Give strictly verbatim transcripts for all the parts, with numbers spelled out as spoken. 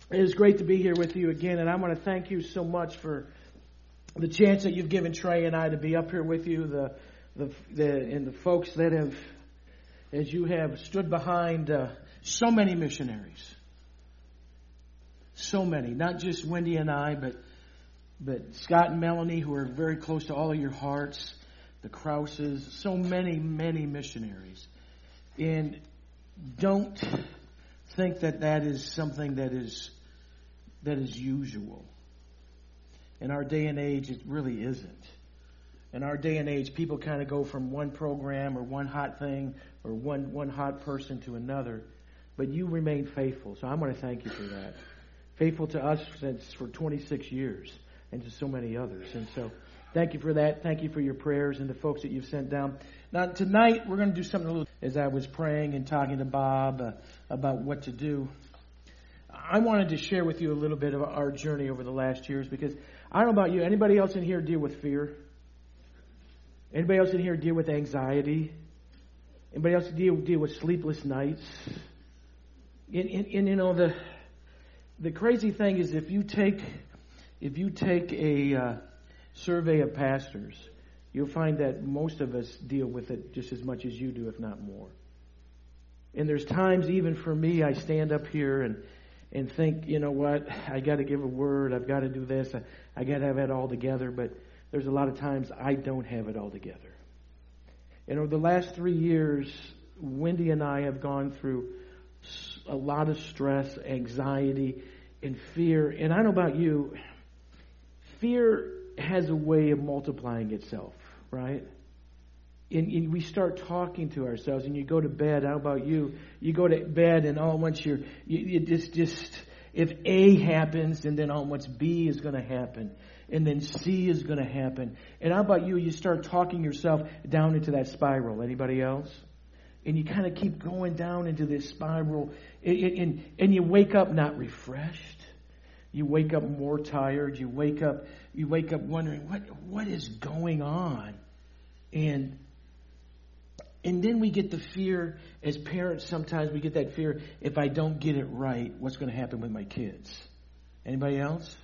It is great to be here with you again, and I want to thank you so much for the chance that you've given Trey and I to be up here with you, the the, the and the folks that have, as you have stood behind uh, so many missionaries, so many, not just Wendy and I, but but Scott and Melanie, who are very close to all of your hearts, the Krauses, so many, many missionaries, and don't think that that is something that is that is usual. In our day and age, it really isn't. In our day and age, people kind of go from one program or one hot thing or one, one hot person to another. But you remain faithful, so I want to thank you for that. Faithful to us since for twenty-six years and to so many others. And so thank you for that. Thank you for your prayers and the folks that you've sent down. Now, tonight, we're going to do something a little, as I was praying and talking to Bob uh, about what to do. I wanted to share with you a little bit of our journey over the last years, because I don't know about you. Anybody else in here deal with fear? Anybody else in here deal with anxiety? Anybody else deal deal with sleepless nights? And, and, and you know, the the crazy thing is, if you take if you take a uh, survey of pastors, you'll find that most of us deal with it just as much as you do, if not more. And there's times, even for me, I stand up here and and think, you know what, I got to give a word, I've got to do this, I, I got to have it all together, but there's a lot of times I don't have it all together. And over the last three years, Wendy and I have gone through a lot of stress, anxiety, and fear. And I don't know about you, fear has a way of multiplying itself, right? And, and we start talking to ourselves, and you go to bed. How about you? You go to bed, and all at once you're, you, you just, just, if A happens, and then all at once B is going to happen, and then C is going to happen. And how about you? You start talking yourself down into that spiral. Anybody else? And you kind of keep going down into this spiral, and, and, and you wake up not refreshed. You wake up more tired. You wake up, you wake up wondering, what, what is going on? And And then we get the fear, as parents, sometimes we get that fear, if I don't get it right, what's going to happen with my kids? Anybody else?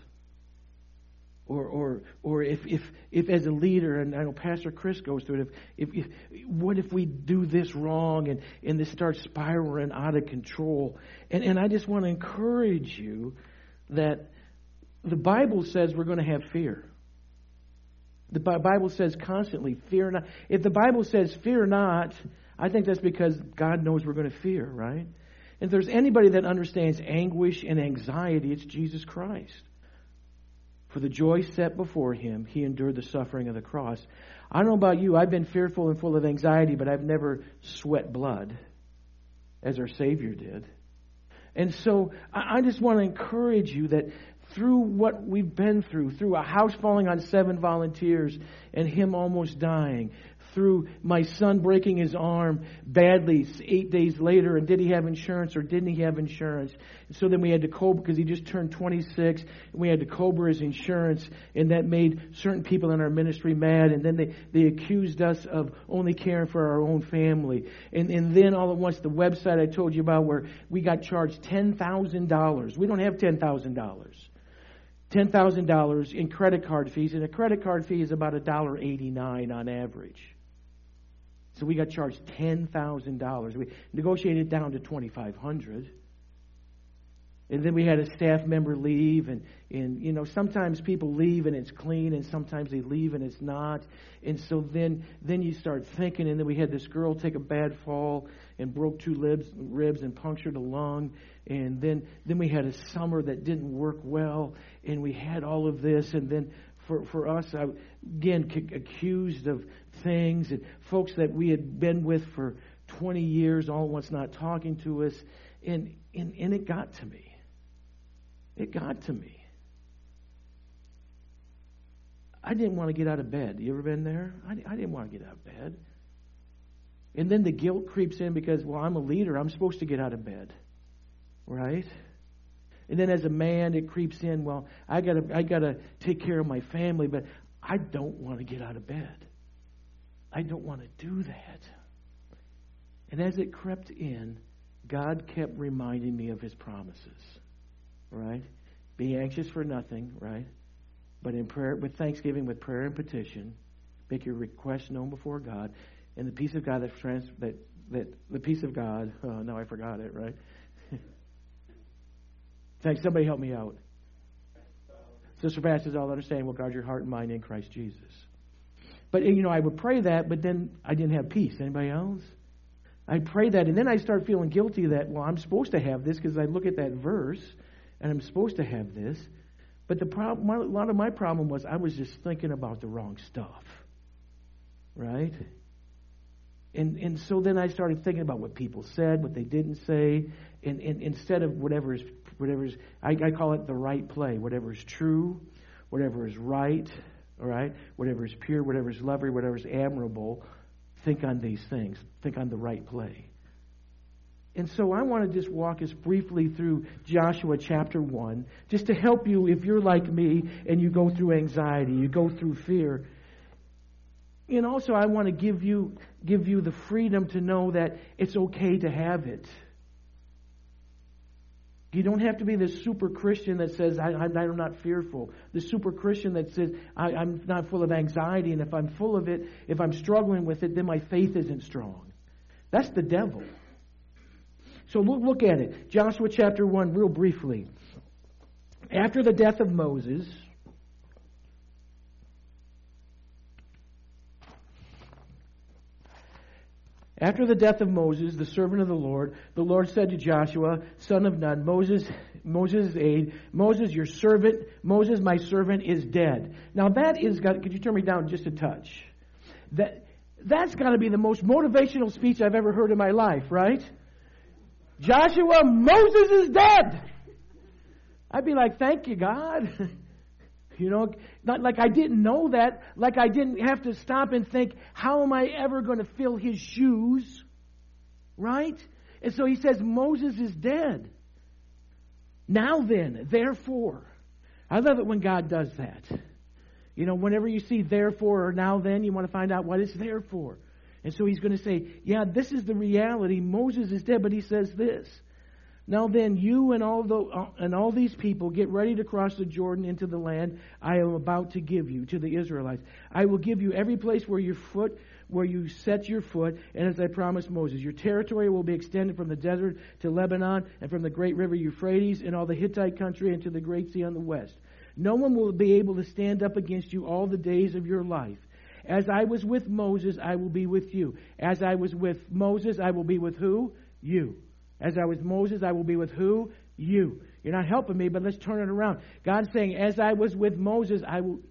Or or or if if, if as a leader, and I know Pastor Chris goes through it, if, if, if what if we do this wrong, and, and this starts spiraling out of control? And, and I just want to encourage you that the Bible says we're going to have fear. The Bible says constantly, fear not. If the Bible says fear not, I think that's because God knows we're going to fear, right? And if there's anybody that understands anguish and anxiety, it's Jesus Christ. For the joy set before him, he endured the suffering of the cross. I don't know about you, I've been fearful and full of anxiety, but I've never sweat blood as our Savior did. And so I just want to encourage you that through what we've been through, through a house falling on seven volunteers and him almost dying, through my son breaking his arm badly eight days later, and did he have insurance or didn't he have insurance? And so then we had to COBRA, because he just turned twenty-six, and we had to COBRA his insurance, and that made certain people in our ministry mad, and then they, they accused us of only caring for our own family. And, and then all at once, the website I told you about, where we got charged ten thousand dollars. We don't have ten thousand dollars. ten thousand dollars in credit card fees, and a credit card fee is about one dollar eighty-nine on average. So we got charged ten thousand dollars. We negotiated it down to twenty-five hundred dollars. And then we had a staff member leave, and, and you know, sometimes people leave and it's clean, and sometimes they leave and it's not. And so then then you start thinking, and then we had this girl take a bad fall and broke two ribs, ribs and punctured a lung. And then, then we had a summer that didn't work well, and we had all of this. And then for, for us, I, again, c- accused of things, and folks that we had been with for twenty years, all at once not talking to us. And, and, and it got to me. It got to me. I didn't want to get out of bed. You ever been there? I, I didn't want to get out of bed. And then the guilt creeps in because, well, I'm a leader. I'm supposed to get out of bed. Right? And then as a man, it creeps in, well, I gotta I gotta take care of my family, but I don't want to get out of bed. I don't want to do that. And as it crept in, God kept reminding me of his promises. right? Be anxious for nothing, right? But in prayer, with thanksgiving, with prayer and petition, make your request known before God, and the peace of God that trans that that the peace of God. Oh, no, I forgot it, right? Thanks. Somebody help me out. So surpasses all understanding will guard your heart and mind in Christ Jesus. But, you know, I would pray that, but then I didn't have peace. Anybody else? I'd pray that, and then I start feeling guilty that, well, I'm supposed to have this because I look at that verse, and I'm supposed to have this. But the problem, a lot of my problem was I was just thinking about the wrong stuff, right? And and so then I started thinking about what people said, what they didn't say, and, and instead of whatever is, whatever is, I, I call it the right play. Whatever is true, whatever is right, all right, whatever is pure, whatever is lovely, whatever is admirable, think on these things. Think on the right play. And so I want to just walk us briefly through Joshua chapter one, just to help you if you're like me and you go through anxiety, you go through fear. And also I want to give you give you the freedom to know that it's okay to have it. You don't have to be the super Christian that says, I, I'm, I'm not fearful. The super Christian that says, I, I'm not full of anxiety, and if I'm full of it, if I'm struggling with it, then my faith isn't strong. That's the devil. So look, look at it. Joshua chapter one, real briefly. After the death of Moses, After the death of Moses, the servant of the Lord, the Lord said to Joshua, son of Nun, Moses, Moses' aide, Moses, your servant, Moses, my servant, is dead. Now that is, got, could you turn me down just a touch? That, that's got to be the most motivational speech I've ever heard in my life, right? Joshua, Moses is dead. I'd be like, thank you, God. You know, not like I didn't know that, like I didn't have to stop and think, how am I ever going to fill his shoes? Right? And so he says, Moses is dead. Now then, therefore. I love it when God does that. You know, whenever you see therefore or now then, you want to find out what it's there for. And so he's going to say, yeah, this is the reality. Moses is dead, but he says this. Now then, you and all the, and all these people get ready to cross the Jordan into the land I am about to give you, to the Israelites. I will give you every place where your foot, where you set your foot, and as I promised Moses, your territory will be extended from the desert to Lebanon, and from the great river Euphrates, and all the Hittite country, and to the great sea on the west. No one will be able to stand up against you all the days of your life. As I was with Moses, I will be with you. As I was with Moses, I will be with who? You. As I was with Moses, I will be with who? You. You're not helping me, but let's turn it around. God's saying, as I was with Moses, I will.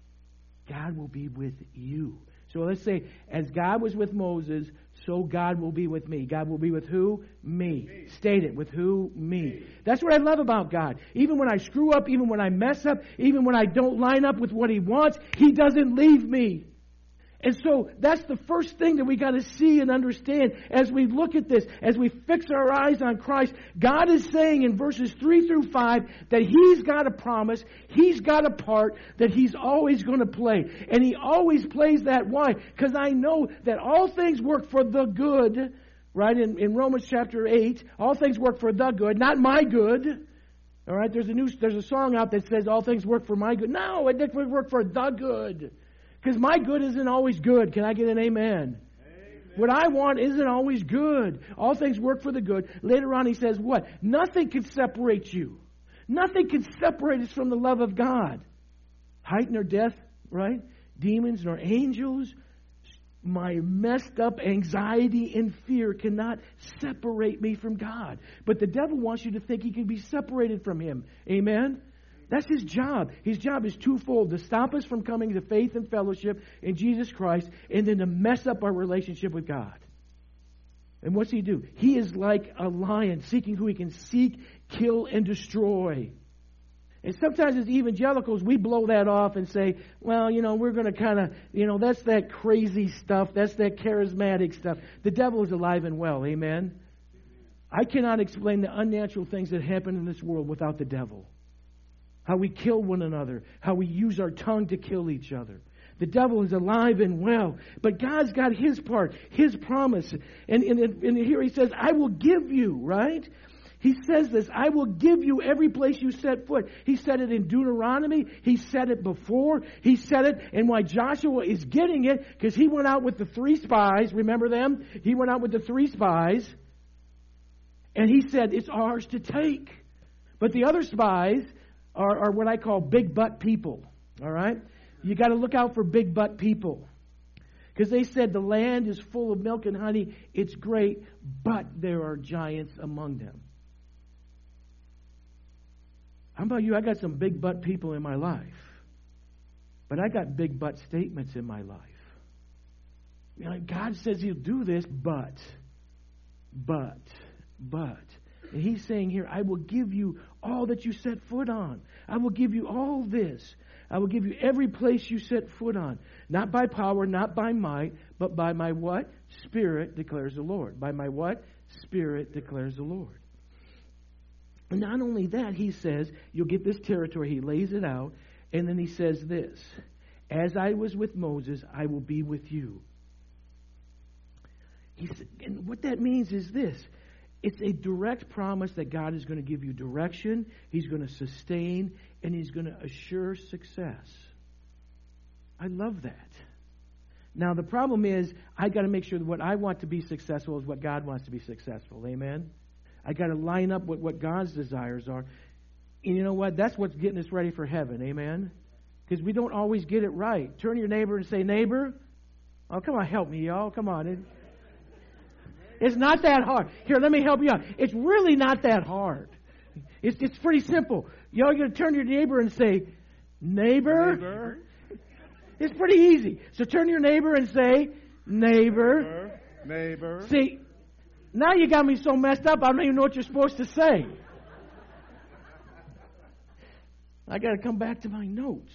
God will be with you. So let's say, as God was with Moses, so God will be with me. God will be with who? Me. me. State it. With who? Me. me. That's what I love about God. Even when I screw up, even when I mess up, even when I don't line up with what He wants, He doesn't leave me. And so that's the first thing that we got to see and understand as we look at this, as we fix our eyes on Christ. God is saying in verses three through five that He's got a promise, He's got a part that He's always going to play. And He always plays that. Why? Because I know that all things work for the good, right? In, in Romans chapter eight, all things work for the good, not my good. All right, there's a new, there's a song out that says all things work for my good. No, it doesn't work for the good. Because my good isn't always good. Can I get an amen? Amen? What I want isn't always good. All things work for the good. Later on he says what? Nothing can separate you. Nothing can separate us from the love of God. Height nor death, right? Demons nor angels. My messed up anxiety and fear cannot separate me from God. But the devil wants you to think he can be separated from Him. Amen? That's his job. His job is twofold: to stop us from coming to faith and fellowship in Jesus Christ, and then to mess up our relationship with God. And what's he do? He is like a lion seeking who he can seek, kill, and destroy. And sometimes as evangelicals, we blow that off and say, well, you know, we're going to kind of, you know, that's that crazy stuff. That's that charismatic stuff. The devil is alive and well. Amen? I cannot explain the unnatural things that happen in this world without the devil. How we kill one another. How we use our tongue to kill each other. The devil is alive and well. But God's got His part, His promise. And, and, and here He says, I will give you, right? He says this, I will give you every place you set foot. He said it in Deuteronomy. He said it before. He said it, and why Joshua is getting it, because he went out with the three spies. Remember them? He went out with the three spies, and he said, it's ours to take. But the other spies are, are what I call big butt people. All right? You got to look out for big butt people. Because they said the land is full of milk and honey. It's great, but there are giants among them. How about you? I got some big butt people in my life. But I got big butt statements in my life. You know, God says He'll do this, but, but, but. And He's saying here, I will give you all that you set foot on. I will give you all this. I will give you every place you set foot on. Not by power, not by might, but by my what? Spirit, declares the Lord. By my what? Spirit, declares the Lord. And not only that, He says, you'll get this territory. He lays it out. And then He says this, as I was with Moses, I will be with you. He said, and what that means is this. It's a direct promise that God is going to give you direction, He's going to sustain, and He's going to assure success. I love that. Now, the problem is, I got to make sure that what I want to be successful is what God wants to be successful. Amen? I got to line up with what God's desires are. And you know what? That's what's getting us ready for heaven. Amen? Because we don't always get it right. Turn to your neighbor and say, neighbor, oh, come on, help me, y'all. Come on. It, it's not that hard. Here, let me help you out. It's really not that hard. It's, it's pretty simple. Y'all going to turn to your neighbor and say, neighbor. neighbor. It's pretty easy. So turn to your neighbor and say, neighbor. Neighbor. Neighbor. See, now you got me so messed up, I don't even know what you're supposed to say. I got to come back to my notes.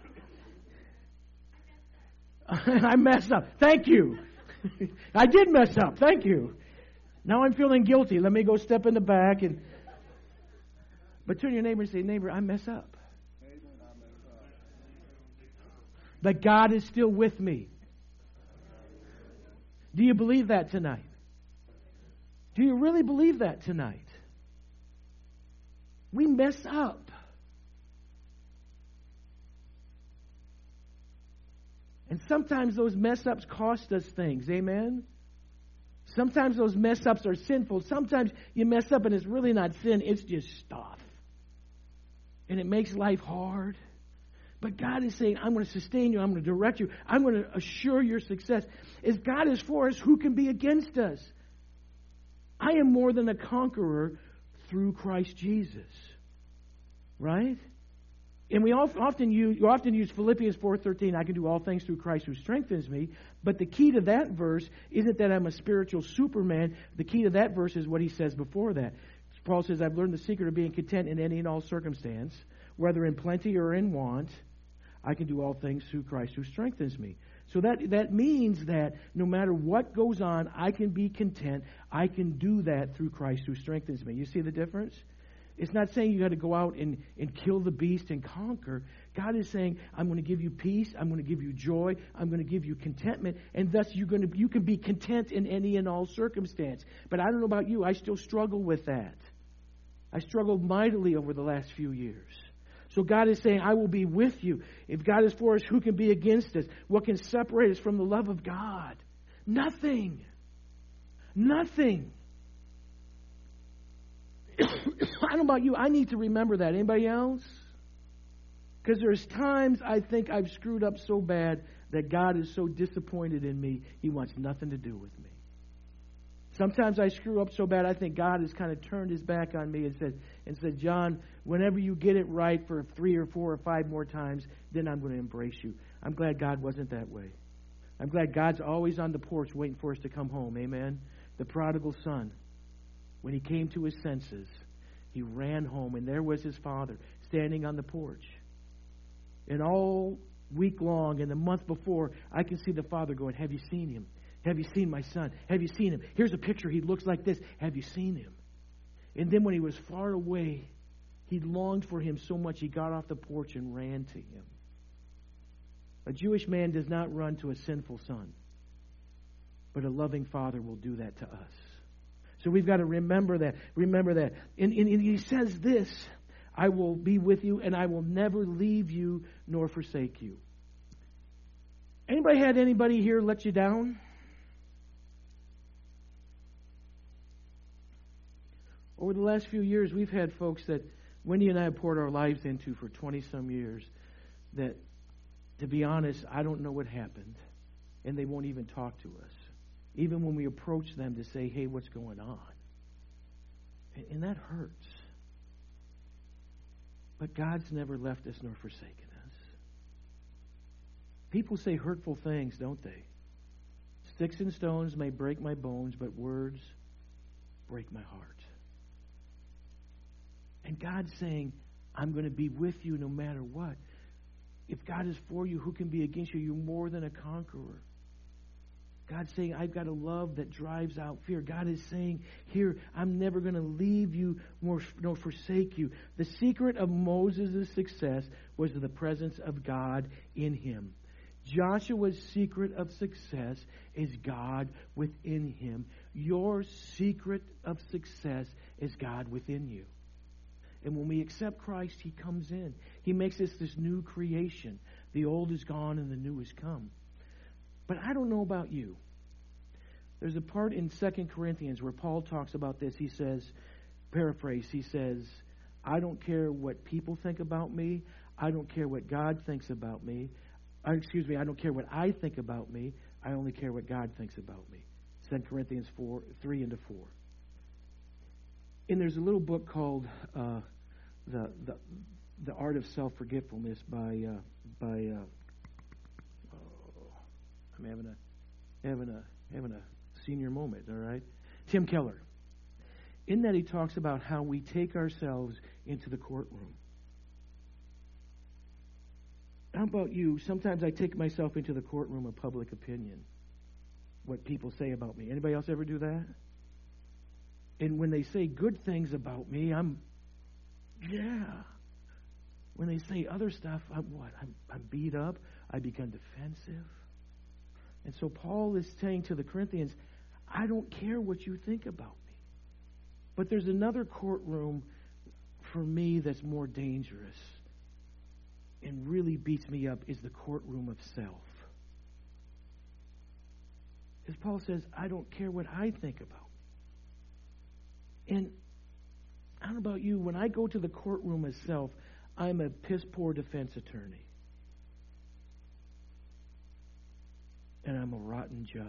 I messed up. Thank you. I did mess up. Thank you. Now I'm feeling guilty. Let me go step in the back and. But turn to your neighbor and say, neighbor, I mess up. But God is still with me. Do you believe that tonight? Do you really believe that tonight? We mess up. And sometimes those mess ups cost us things. Amen? Sometimes those mess ups are sinful. Sometimes you mess up and it's really not sin. It's just stuff. And it makes life hard. But God is saying, I'm going to sustain you. I'm going to direct you. I'm going to assure your success. If God is for us, who can be against us? I am more than a conqueror through Christ Jesus. Right? And we often use, you often use Philippians four thirteen, I can do all things through Christ who strengthens me. But the key to that verse isn't that I'm a spiritual superman. The key to that verse is what he says before that. Paul says, I've learned the secret of being content in any and all circumstance, whether in plenty or in want. I can do all things through Christ who strengthens me. So that, that means that no matter what goes on, I can be content. I can do that through Christ who strengthens me. You see the difference? It's not saying you got to go out and, and kill the beast and conquer. God is saying, I'm going to give you peace. I'm going to give you joy. I'm going to give you contentment. And thus you're going to, you can be content in any and all circumstance. But I don't know about you. I still struggle with that. I struggled mightily over the last few years. So God is saying, I will be with you. If God is for us, who can be against us? What can separate us from the love of God? Nothing. Nothing. I don't know about you. I need to remember that. Anybody else? Because there's times I think I've screwed up so bad that God is so disappointed in me, He wants nothing to do with me. Sometimes I screw up so bad I think God has kind of turned His back on me and said, and said, John, whenever you get it right for three or four or five more times, then I'm going to embrace you. I'm glad God wasn't that way. I'm glad God's always on the porch waiting for us to come home. Amen? The prodigal son, when he came to his senses, he ran home, and there was his father standing on the porch. And all week long and the month before, I can see the father going, have you seen him? Have you seen my son? Have you seen him? Here's a picture. He looks like this. Have you seen him? And then when he was far away, he longed for him so much he got off the porch and ran to him. A Jewish man does not run to a sinful son, but a loving father will do that to us. So we've got to remember that. Remember that. And, and, and he says this, I will be with you and I will never leave you nor forsake you. Anybody had anybody here let you down? Over the last few years, we've had folks that Wendy and I have poured our lives into for twenty-some years that, to be honest, I don't know what happened. And they won't even talk to us. Even when we approach them to say, hey, what's going on? And, and that hurts. But God's never left us nor forsaken us. People say hurtful things, don't they? Sticks and stones may break my bones, but words break my heart. And God's saying, I'm going to be with you no matter what. If God is for you, who can be against you? You're more than a conqueror. God's saying, I've got a love that drives out fear. God is saying here, I'm never going to leave you nor, nor forsake you. The secret of Moses' success was the presence of God in him. Joshua's secret of success is God within him. Your secret of success is God within you. And when we accept Christ, He comes in. He makes us this new creation. The old is gone and the new has come. But I don't know about you. There's a part in Second Corinthians where Paul talks about this. He says, paraphrase, he says, I don't care what people think about me. I don't care what God thinks about me. Uh, excuse me, I don't care what I think about me. I only care what God thinks about me. Second Corinthians four, three into four. And there's a little book called uh, the, the the Art of Self-Forgetfulness by uh, by uh, oh, I'm having a having a having a senior moment. All right, Tim Keller. In that he talks about how we take ourselves into the courtroom. How about you? Sometimes I take myself into the courtroom of public opinion. What people say about me. Anybody else ever do that? And when they say good things about me, I'm, yeah. When they say other stuff, I'm what? I'm, I'm beat up. I become defensive. And so Paul is saying to the Corinthians, I don't care what you think about me. But there's another courtroom for me that's more dangerous and really beats me up is the courtroom of self. Because Paul says, I don't care what I think about. And I don't know about you, when I go to the courtroom of self, I'm a piss-poor defense attorney. And I'm a rotten judge.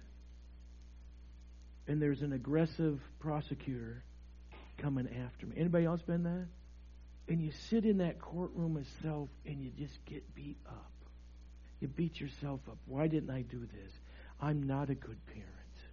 And there's an aggressive prosecutor coming after me. Anybody else been that? And you sit in that courtroom of self and you just get beat up. You beat yourself up. Why didn't I do this? I'm not a good parent.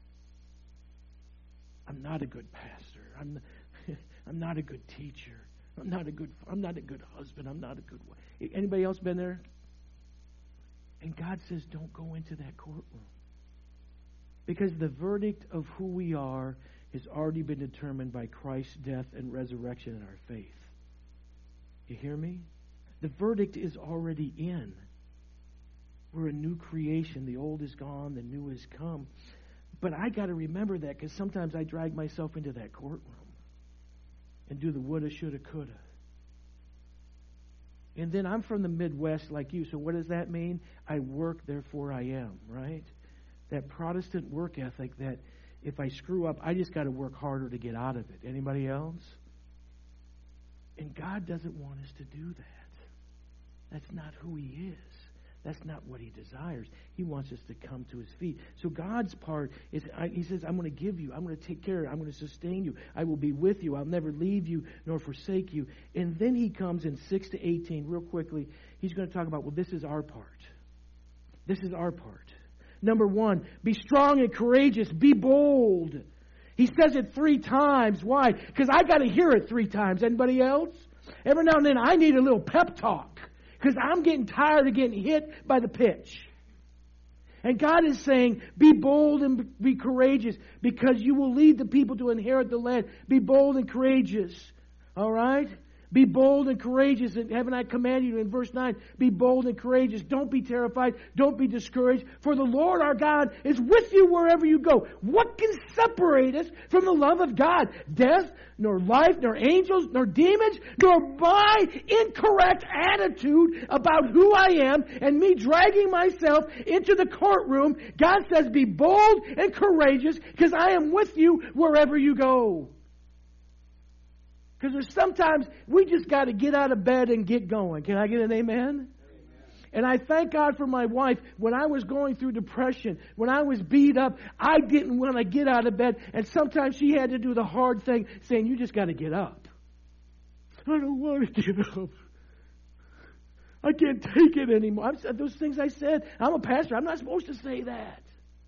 I'm not a good pastor. I'm I'm not a good teacher. I'm not a good I'm not a good husband. I'm not a good wife. Anybody else been there? And God says, don't go into that courtroom. Because the verdict of who we are has already been determined by Christ's death and resurrection in our faith. You hear me? The verdict is already in. We're a new creation. The old is gone. The new has come. But I got to remember that because sometimes I drag myself into that courtroom and do the woulda, shoulda, coulda. And then I'm from the Midwest like you, so what does that mean? I work, therefore I am, right? That Protestant work ethic that if I screw up, I just got to work harder to get out of it. Anybody else? And God doesn't want us to do that. That's not who He is. That's not what He desires. He wants us to come to His feet. So God's part is, He says, I'm going to give you. I'm going to take care of you. I'm going to sustain you. I will be with you. I'll never leave you nor forsake you. And then He comes in six to eighteen, real quickly. He's going to talk about, well, this is our part. This is our part. Number one, be strong and courageous. Be bold. He says it three times. Why? Because I got to hear it three times. Anybody else? Every now and then I need a little pep talk. Because I'm getting tired of getting hit by the pitch. And God is saying, be bold and be courageous because you will lead the people to inherit the land. Be bold and courageous. All right? Be bold and courageous. And haven't I commanded you in verse nine? Be bold and courageous. Don't be terrified. Don't be discouraged. For the Lord our God is with you wherever you go. What can separate us from the love of God? Death, nor life, nor angels, nor demons, nor my incorrect attitude about who I am and me dragging myself into the courtroom. God says, be bold and courageous because I am with you wherever you go. Because there's sometimes we just got to get out of bed and get going. Can I get an amen? Amen? And I thank God for my wife. When I was going through depression, when I was beat up, I didn't want to get out of bed. And sometimes she had to do the hard thing, saying, you just got to get up. I don't want to get up. I can't take it anymore. I'm, those things I said, I'm a pastor. I'm not supposed to say that.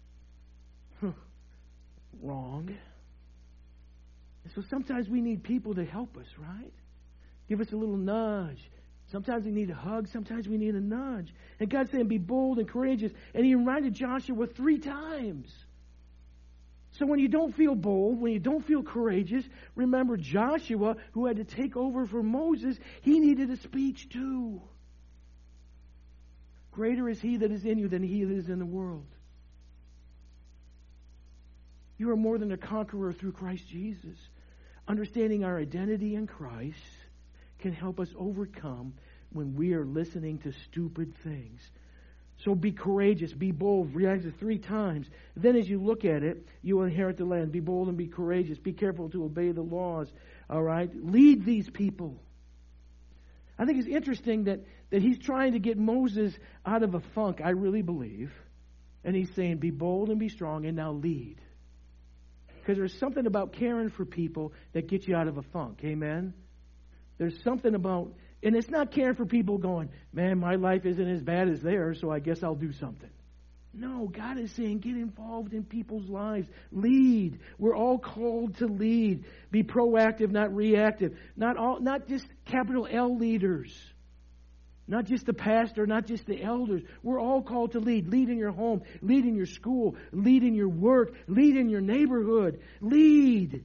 Wrong. So sometimes we need people to help us, right? Give us a little nudge. Sometimes we need a hug. Sometimes we need a nudge. And God's saying, be bold and courageous. And He reminded Joshua three times. So when you don't feel bold, when you don't feel courageous, remember Joshua, who had to take over for Moses, he needed a speech too. Greater is He that is in you than he that is in the world. You are more than a conqueror through Christ Jesus. Understanding our identity in Christ can help us overcome when we are listening to stupid things. So be courageous, be bold. React to three times. Then as you look at it, you will inherit the land. Be bold and be courageous. Be careful to obey the laws. All right? Lead these people. I think it's interesting that, that he's trying to get Moses out of a funk, I really believe. And he's saying, be bold and be strong and now lead. Because there's something about caring for people that gets you out of a funk. Amen? There's something about, and it's not caring for people going, man, my life isn't as bad as theirs, so I guess I'll do something. No, God is saying get involved in people's lives. Lead. We're all called to lead. Be proactive, not reactive. Not all, not just capital L leaders. Not just the pastor, not just the elders. We're all called to lead. Lead in your home. Lead in your school. Lead in your work. Lead in your neighborhood. Lead.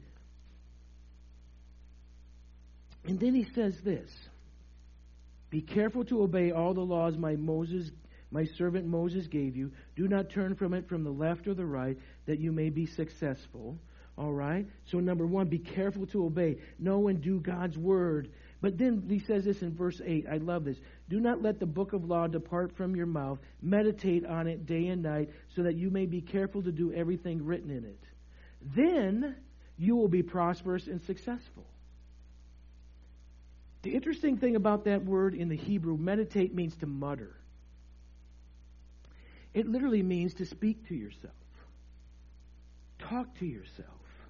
And then he says this. Be careful to obey all the laws my Moses, my servant Moses gave you. Do not turn from it from the left or the right, that you may be successful. All right? So number one, be careful to obey. Know and do God's word. But then he says this in verse eight. I love this. Do not let the book of law depart from your mouth. Meditate on it day and night, so that you may be careful to do everything written in it. Then you will be prosperous and successful. The interesting thing about that word in the Hebrew, meditate, means to mutter. It literally means to speak to yourself. Talk to yourself.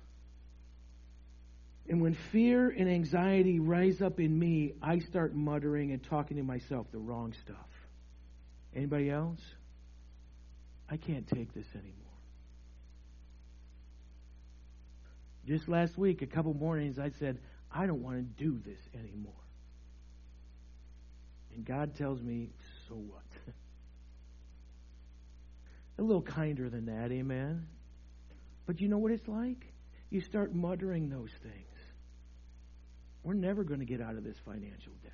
And when fear and anxiety rise up in me, I start muttering and talking to myself the wrong stuff. Anybody else? I can't take this anymore. Just last week, a couple mornings, I said, I don't want to do this anymore. And God tells me, so what? A little kinder than that, amen? But you know what it's like? You start muttering those things. We're never going to get out of this financial debt.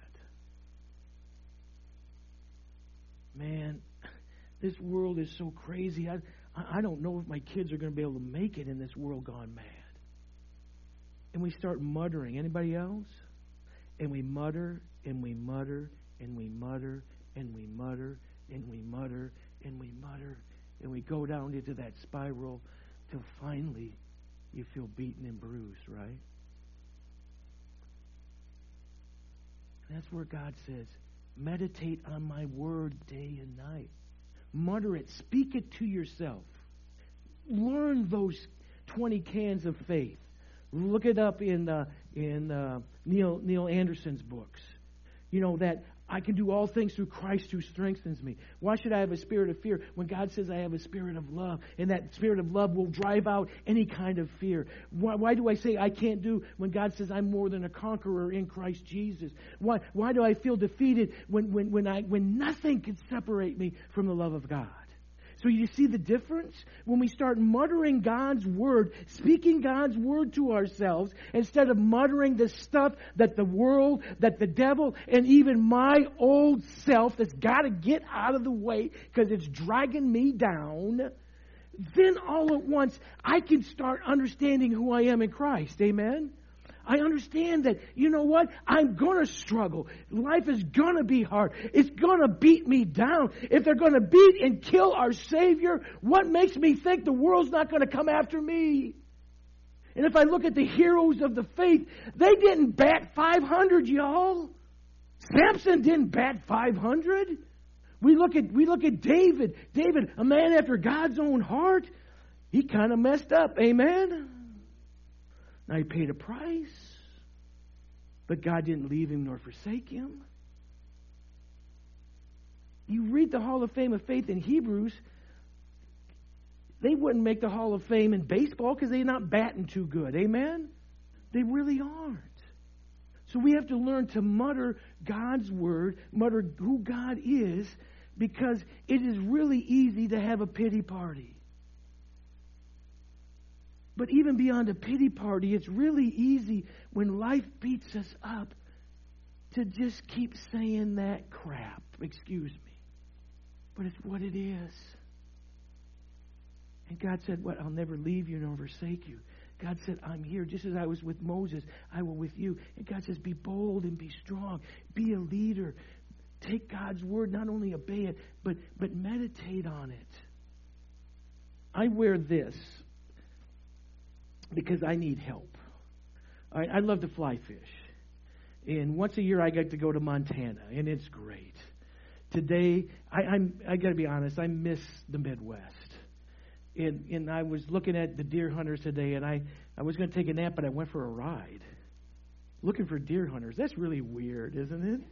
Man, this world is so crazy. I, I don't know if my kids are going to be able to make it in this world gone mad. And we start muttering. Anybody else? And we mutter, and we mutter, and we mutter, and we mutter, and we mutter, and we mutter, and we go down into that spiral till finally you feel beaten and bruised, right? And that's where God says, meditate on my word day and night. Mutter it. Speak it to yourself. Learn those twenty cans of faith. Look it up in uh, in uh, Neil Neil Anderson's books. You know, that I can do all things through Christ who strengthens me. Why should I have a spirit of fear when God says I have a spirit of love? And that spirit of love will drive out any kind of fear. Why, why do I say I can't do when God says I'm more than a conqueror in Christ Jesus? Why why do I feel defeated when, when, when, I, when nothing can separate me from the love of God? So you see the difference? When we start muttering God's word, speaking God's word to ourselves, instead of muttering the stuff that the world, that the devil, and even my old self that's got to get out of the way because it's dragging me down, then all at once I can start understanding who I am in Christ. Amen? I understand that, you know what? I'm going to struggle. Life is going to be hard. It's going to beat me down. If they're going to beat and kill our Savior, what makes me think the world's not going to come after me? And if I look at the heroes of the faith, they didn't bat five hundred, y'all. Samson didn't bat five hundred. We look at we look at David. David, a man after God's own heart, he kind of messed up. Amen? Now he paid a price, but God didn't leave him nor forsake him. You read the Hall of Fame of Faith in Hebrews, they wouldn't make the Hall of Fame in baseball because they're not batting too good. Amen? They really aren't. So we have to learn to mutter God's word, mutter who God is, because it is really easy to have a pity party. But even beyond a pity party, it's really easy when life beats us up to just keep saying that crap. Excuse me. But it's what it is. And God said, what? I'll never leave you nor forsake you. God said, I'm here. Just as I was with Moses, I will with you. And God says, be bold and be strong. Be a leader. Take God's word, not only obey it, but, but meditate on it. I wear this because I need help. All right, I love to fly fish. And once a year I get to go to Montana, and it's great. Today, I, I'm I got to be honest, I miss the Midwest. And, and I was looking at the deer hunters today, and I, I was going to take a nap, but I went for a ride. Looking for deer hunters. That's really weird, isn't it?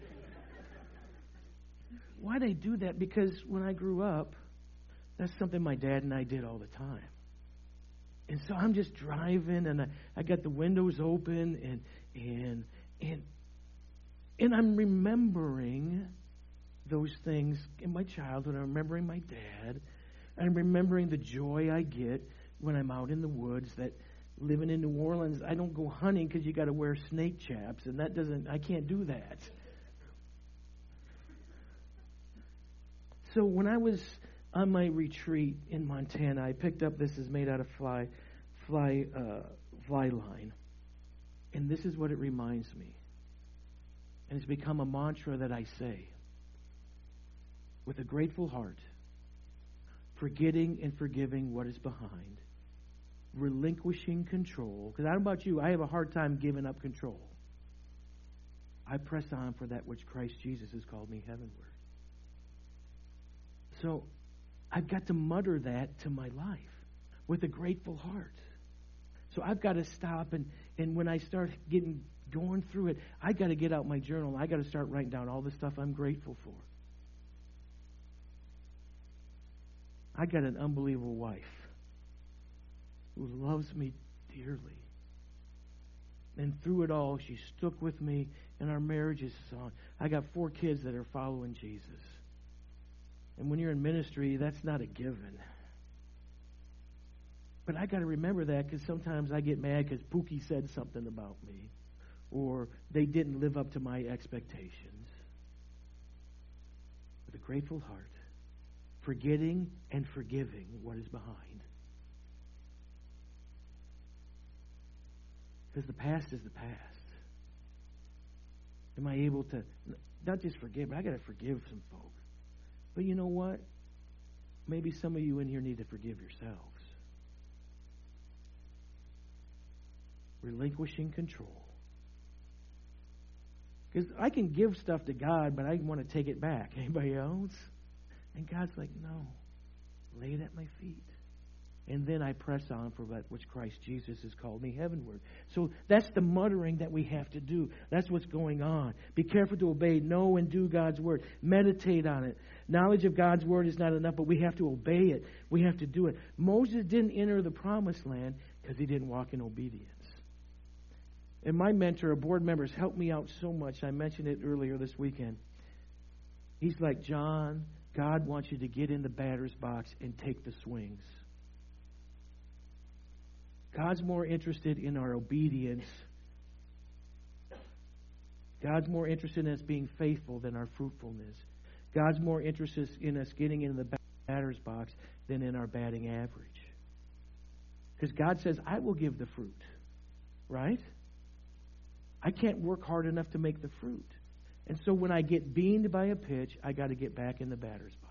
Why they do that? Because when I grew up, that's something my dad and I did all the time. And so I'm just driving, and I, I got the windows open, and and and and I'm remembering those things in my childhood. I'm remembering my dad. I'm remembering the joy I get when I'm out in the woods. That living in New Orleans, I don't go hunting because you got to wear snake chaps, and that doesn't. I can't do that. So when I was on my retreat in Montana, I picked up this is made out of fly, fly, uh, fly line, and this is what it reminds me. And it's become a mantra that I say with a grateful heart, forgetting and forgiving what is behind, relinquishing control. Because I don't know about you, I have a hard time giving up control. I press on for that which Christ Jesus has called me heavenward. So I've got to mutter that to my life with a grateful heart. So I've got to stop, and, and when I start getting going through it, I got to get out my journal. I got to start writing down all the stuff I'm grateful for. I got an unbelievable wife who loves me dearly. And through it all, she stuck with me, and our marriage is on. I got four kids that are following Jesus. And when you're in ministry, that's not a given. But I got to remember that, because sometimes I get mad because Pookie said something about me, or they didn't live up to my expectations. With a grateful heart, forgetting and forgiving what is behind. Because the past is the past. Am I able to not just forgive, but I got to forgive some folks. But you know what? Maybe some of you in here need to forgive yourselves. Relinquishing control. Because I can give stuff to God, but I want to take it back. Anybody else? And God's like, no. Lay it at my feet. And then I press on for that which Christ Jesus has called me heavenward. So that's the muttering that we have to do. That's what's going on. Be careful to obey, know, and do God's word. Meditate on it. Knowledge of God's word is not enough, but we have to obey it. We have to do it. Moses didn't enter the promised land because he didn't walk in obedience. And my mentor, a board member, has helped me out so much. I mentioned it earlier this weekend. He's like, John, God wants you to get in the batter's box and take the swings. God's more interested in our obedience. God's more interested in us being faithful than our fruitfulness. God's more interested in us getting in the batter's box than in our batting average. Because God says, I will give the fruit. Right? I can't work hard enough to make the fruit. And so when I get beamed by a pitch, I got to get back in the batter's box.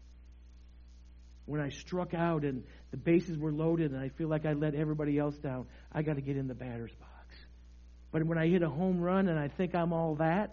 When I struck out and the bases were loaded and I feel like I let everybody else down, I got to get in the batter's box. But when I hit a home run and I think I'm all that,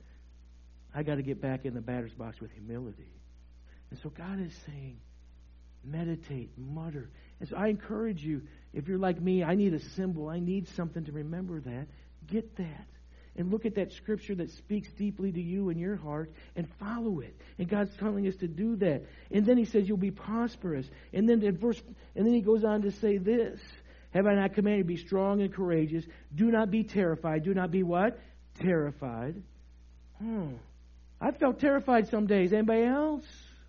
I got to get back in the batter's box with humility. And so God is saying, meditate, mutter. And so I encourage you, if you're like me, I need a symbol. I need something to remember that. Get that. And look at that scripture that speaks deeply to you in your heart and follow it. And God's telling us to do that. And then he says you'll be prosperous. And then at verse and then he goes on to say this. Have I not commanded you to be strong and courageous? Do not be terrified. Do not be what? Terrified. Hmm. I felt terrified some days. Anybody else?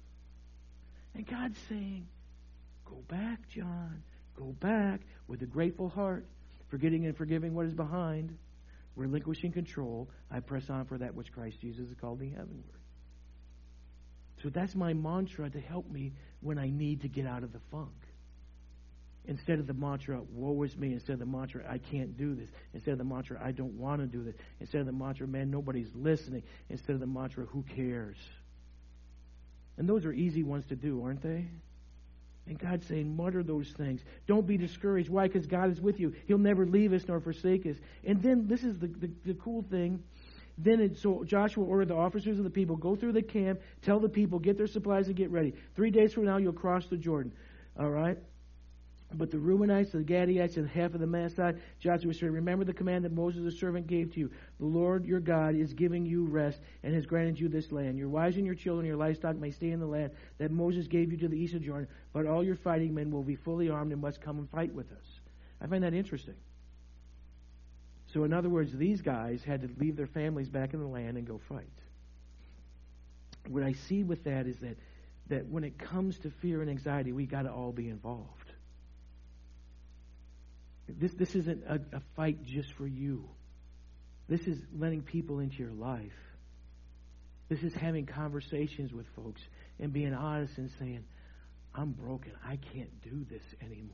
And God's saying, go back, John. Go back with a grateful heart, forgetting and forgiving what is behind, relinquishing control. I press on for that which Christ Jesus has called me heavenward. So that's my mantra to help me when I need to get out of the funk. Instead of the mantra, woe is me. Instead of the mantra, I can't do this. Instead of the mantra, I don't want to do this. Instead of the mantra, man, nobody's listening. Instead of the mantra, who cares? And those are easy ones to do, aren't they? And God's saying, mutter those things. Don't be discouraged. Why? Because God is with you. He'll never leave us nor forsake us. And then, this is the, the, the cool thing. Then, it, so Joshua ordered the officers of the people, go through the camp, tell the people, get their supplies and get ready. Three days from now, you'll cross the Jordan. All right? But the Reubenites, the Gadites, and half of the Manasseh, Joshua said, remember the command that Moses, the servant, gave to you. The Lord your God is giving you rest and has granted you this land. Your wives and your children and your livestock may stay in the land that Moses gave you to the east of Jordan, but all your fighting men will be fully armed and must come and fight with us. I find that interesting. So in other words, these guys had to leave their families back in the land and go fight. What I see with that is that, that when it comes to fear and anxiety, we got to all be involved. This this isn't a, a fight just for you. This is letting people into your life. This is having conversations with folks and being honest and saying, I'm broken. I can't do this anymore.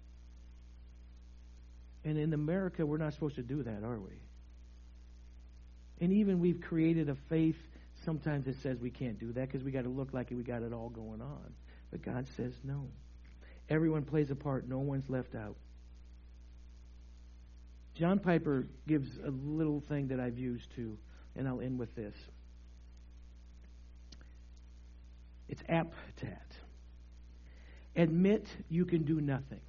And in America, we're not supposed to do that, are we? And even we've created a faith sometimes that says we can't do that because we got to look like we got it all going on. But God says no. Everyone plays a part. No one's left out. John Piper gives a little thing that I've used too, and I'll end with this. It's aptat. Admit you can do nothing.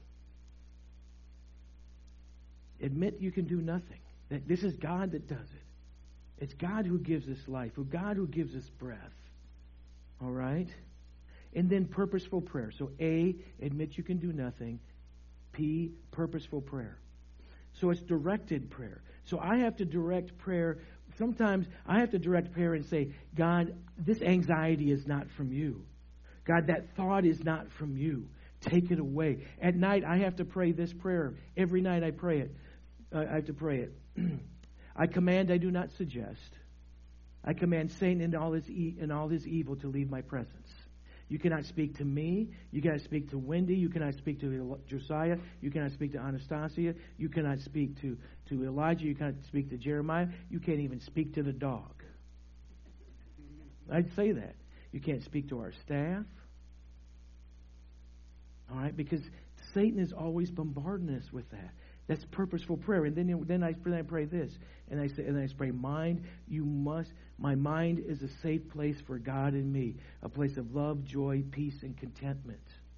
Admit you can do nothing. That this is God that does it. It's God who gives us life, who God who gives us breath. All right? And then purposeful prayer. So A, admit you can do nothing. P, purposeful prayer. So it's directed prayer. So I have to direct prayer. Sometimes I have to direct prayer and say, God, this anxiety is not from you. God, that thought is not from you. Take it away. At night, I have to pray this prayer. Every night I pray it. Uh, I have to pray it. I command, I do not suggest. I command Satan and all his e- and all his evil to leave my presence. You cannot speak to me. You cannot speak to Wendy. You cannot speak to Josiah. You cannot speak to Anastasia. You cannot speak to, to Elijah. You cannot speak to Jeremiah. You can't even speak to the dog. I'd say that. You can't speak to our staff. All right? Because Satan is always bombarding us with that. That's purposeful prayer. And then, then I, then I pray this. And I say, and I pray, mind, you must, my mind is a safe place for God and me. A place of love, joy, peace, and contentment.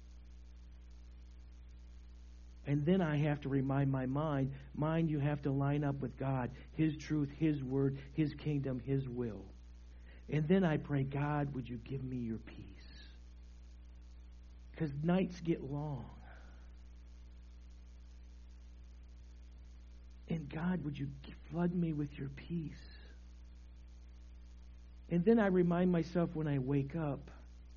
And then I have to remind my mind, mind, you have to line up with God, His truth, His word, His kingdom, His will. And then I pray, God, would you give me your peace? Because nights get long. And God, would you flood me with your peace? And then I remind myself when I wake up,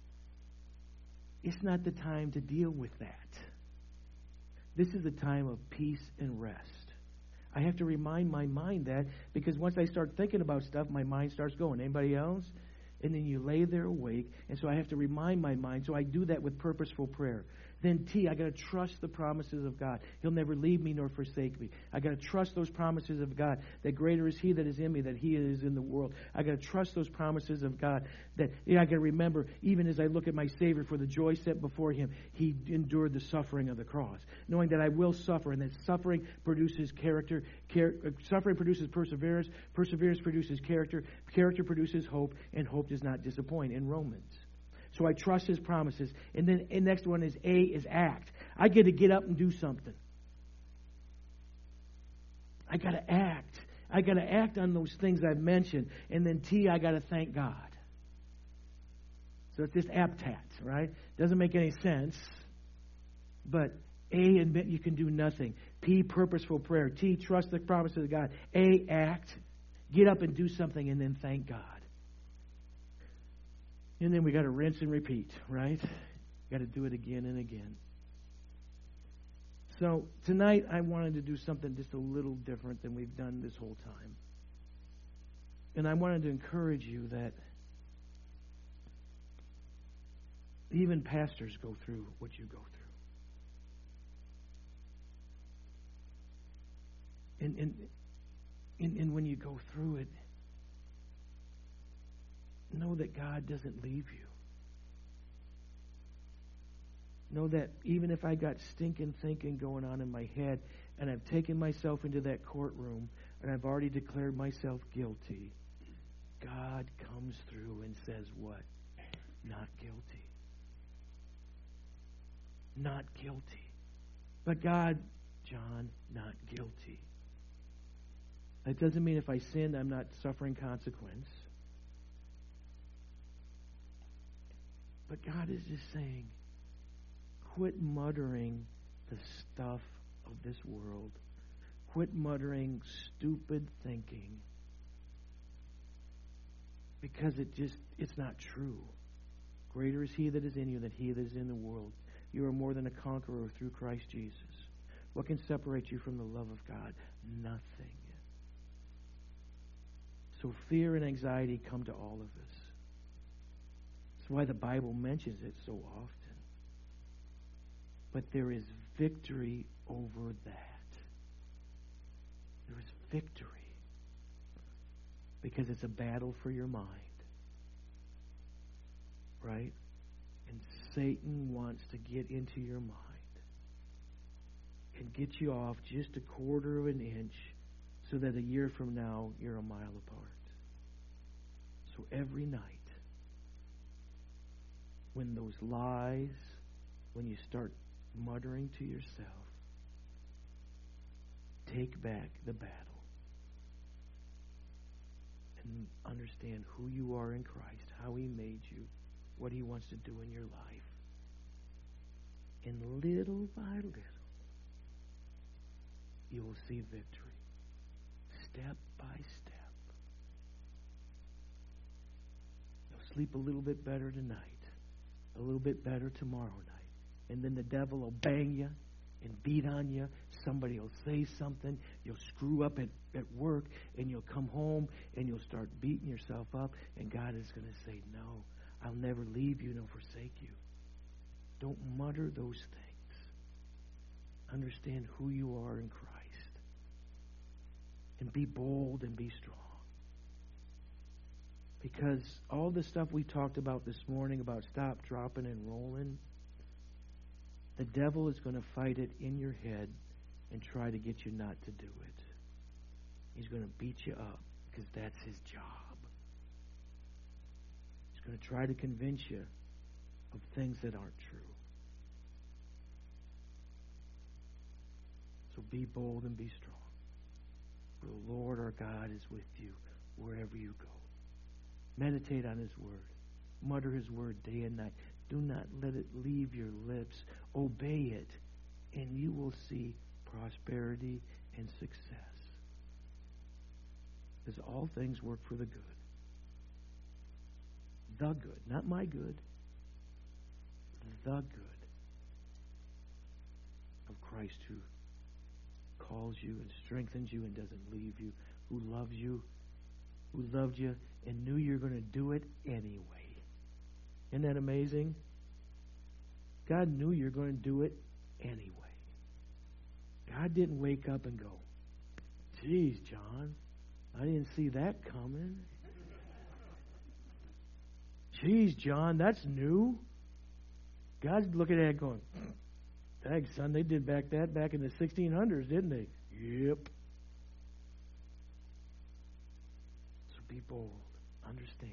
it's not the time to deal with that. This is the time of peace and rest. I have to remind my mind that, because once I start thinking about stuff, my mind starts going. Anybody else? And then you lay there awake, and so I have to remind my mind. So I do that with purposeful prayer. Then T, I got to trust the promises of God. He'll never leave me nor forsake me. I got to trust those promises of God, that greater is He that is in me than he is in the world. I got to trust those promises of God, that yeah, I got to remember, even as I look at my Savior, for the joy set before Him, He endured the suffering of the cross, knowing that I will suffer, and that suffering produces character, char- suffering produces perseverance, perseverance produces character, character produces hope, and hope does not disappoint in Romans. So I trust His promises. And then the next one is A, is act. I get to get up and do something. I got to act. I got to act on those things I've mentioned. And then T, I got to thank God. So it's just aptat, right? Doesn't make any sense. But A, admit you can do nothing. P, purposeful prayer. T, trust the promises of God. A, act. Get up and do something, and then thank God. And then we got to rinse and repeat, right? Got to do it again and again. So tonight I wanted to do something just a little different than we've done this whole time. And I wanted to encourage you that even pastors go through what you go through. And, and, and, and when you go through it, know that God doesn't leave you. Know that even if I got stinking thinking going on in my head, and I've taken myself into that courtroom, and I've already declared myself guilty, God comes through and says what? Not guilty. Not guilty. But God, John, not guilty. That doesn't mean if I sin, I'm not suffering consequence. But God is just saying, quit muttering the stuff of this world. Quit muttering stupid thinking. Because it just, it's not true. Greater is He that is in you than he that is in the world. You are more than a conqueror through Christ Jesus. What can separate you from the love of God? Nothing. So fear and anxiety come to all of us. That's why the Bible mentions it so often. But there is victory over that. There is victory. Because it's a battle for your mind. Right? And Satan wants to get into your mind and get you off just a quarter of an inch so that a year from now you're a mile apart. So every night, when those lies, when you start muttering to yourself, take back the battle and understand who you are in Christ, how He made you, what He wants to do in your life. And little by little, you will see victory, step by step. You'll sleep a little bit better tonight, a little bit better tomorrow night. And then the devil will bang you and beat on you. Somebody will say something. You'll screw up at, at work, and you'll come home, and you'll start beating yourself up. And God is going to say, no, I'll never leave you nor forsake you. Don't mutter those things. Understand who you are in Christ. And be bold and be strong. Because all the stuff we talked about this morning about stop, dropping, and rolling, the devil is going to fight it in your head and try to get you not to do it. He's going to beat you up because that's his job. He's going to try to convince you of things that aren't true. So be bold and be strong. For the Lord our God is with you wherever you go. Meditate on His Word. Mutter His Word day and night. Do not let it leave your lips. Obey it, and you will see prosperity and success. Because all things work for the good. The good, not my good. the good of Christ, who calls you and strengthens you and doesn't leave you, who loves you, who loved you and knew you're going to do it anyway. Isn't that amazing? God knew you're going to do it anyway. God didn't wake up and go, geez, John, I didn't see that coming. Geez, John, that's new. God's looking at it going, thanks, son, they did back that back in the sixteen hundreds, didn't they? Yep. So be bold. Understand.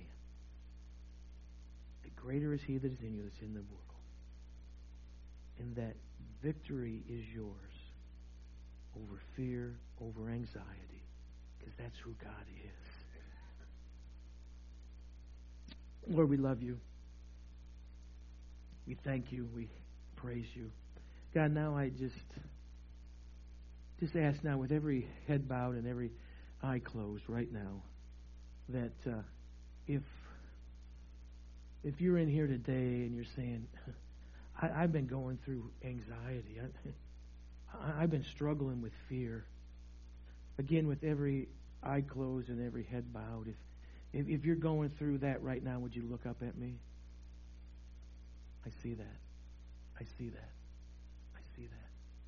The greater is he that is in you that's in the world. And that victory is yours over fear, over anxiety, because that's who God is. Lord, we love you. We thank you. We praise you. God, now I just just ask now, with every head bowed and every eye closed right now, that uh, if if you're in here today and you're saying, I, I've been going through anxiety, I, I've been struggling with fear. Again, with every eye closed and every head bowed, if, if if you're going through that right now, would you look up at me? I see that. I see that. I see that.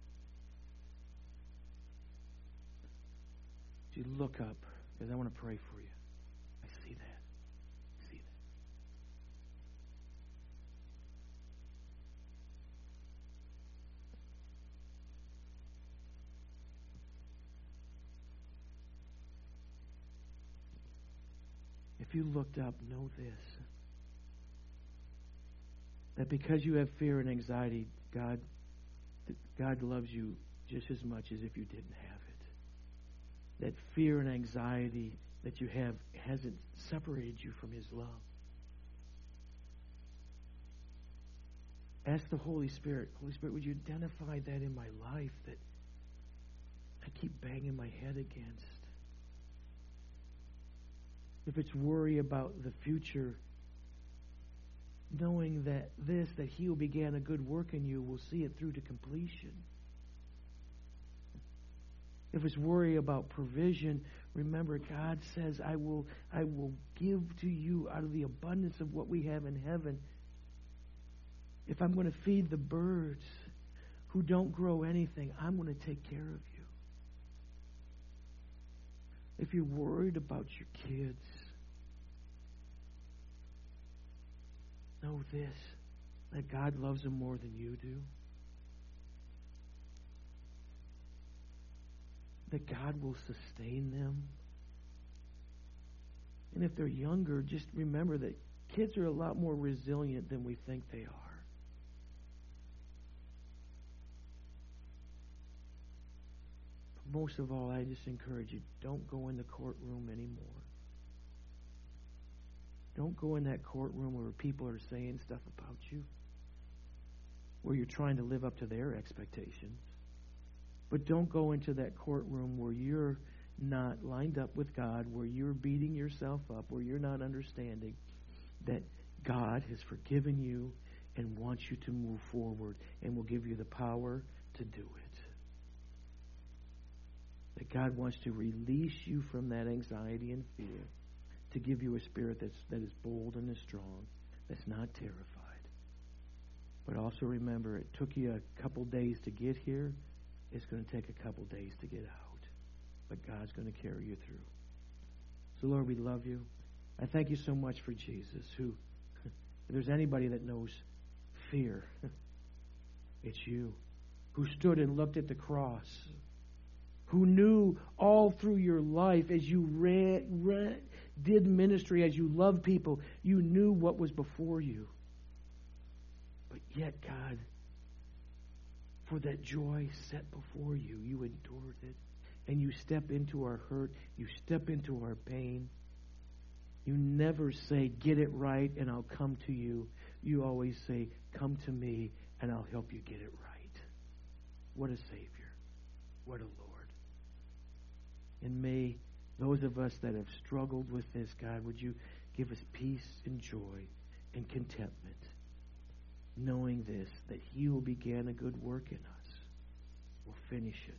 Would you look up? Because I want to pray for you. I see that. I see that. If you looked up, know this. That because you have fear and anxiety, God, God loves you just as much as if you didn't have it. That fear and anxiety that you have hasn't separated you from His love. Ask the Holy Spirit, Holy Spirit, would you identify that in my life that I keep banging my head against? If it's worry about the future, knowing that this, that He who began a good work in you will see it through to completion. If it's worry about provision, remember God says, I will, I will give to you out of the abundance of what we have in heaven. If I'm going to feed the birds who don't grow anything, I'm going to take care of you. If you're worried about your kids, know this, that God loves them more than you do. That God will sustain them. And if they're younger, just remember that kids are a lot more resilient than we think they are. But most of all, I just encourage you, don't go in the courtroom anymore. Don't go in that courtroom where people are saying stuff about you, where you're trying to live up to their expectations. But don't go into that courtroom where you're not lined up with God, where you're beating yourself up, where you're not understanding that God has forgiven you and wants you to move forward and will give you the power to do it. That God wants to release you from that anxiety and fear, to give you a spirit that's, that is bold and is strong, that's not terrified. But also remember, it took you a couple days to get here. It's going to take a couple days to get out. But God's going to carry you through. So, Lord, we love you. I thank you so much for Jesus, who, if there's anybody that knows fear, it's you, who stood and looked at the cross, who knew all through your life as you ran, ran, did ministry, as you loved people, you knew what was before you. But yet, God, for that joy set before you, you endured it. And you step into our hurt. You step into our pain. You never say, get it right and I'll come to you. You always say, come to me and I'll help you get it right. What a Savior. What a Lord. And may those of us that have struggled with this, God, would you give us peace and joy and contentment knowing this, that He who began a good work in us will finish it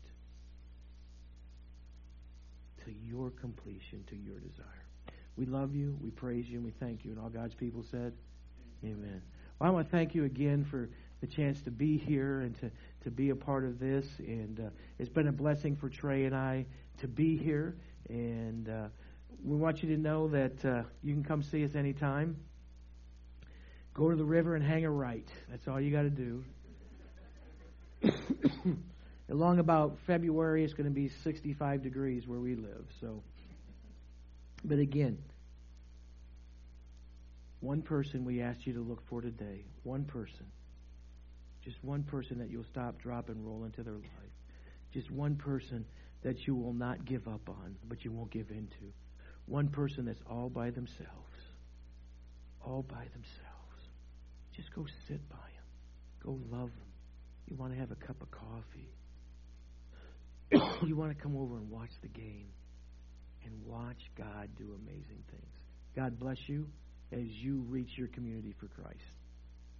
to your completion, to your desire. We love you, we praise you, and we thank you. And all God's people said, amen. Well, I want to thank you again for the chance to be here and to, to be a part of this. And uh, it's been a blessing for Trey and I to be here. And uh, we want you to know that uh, you can come see us anytime. Go to the river and hang a right. That's all you got to do. Along about February, it's going to be sixty-five degrees where we live. So, but again, one person we asked you to look for today. One person. Just one person that you'll stop, drop, and roll into their life. Just one person that you will not give up on, but you won't give into. One person that's all by themselves. All by themselves. Just go sit by them. Go love them. You want to have a cup of coffee. You want to come over and watch the game and watch God do amazing things. God bless you as you reach your community for Christ.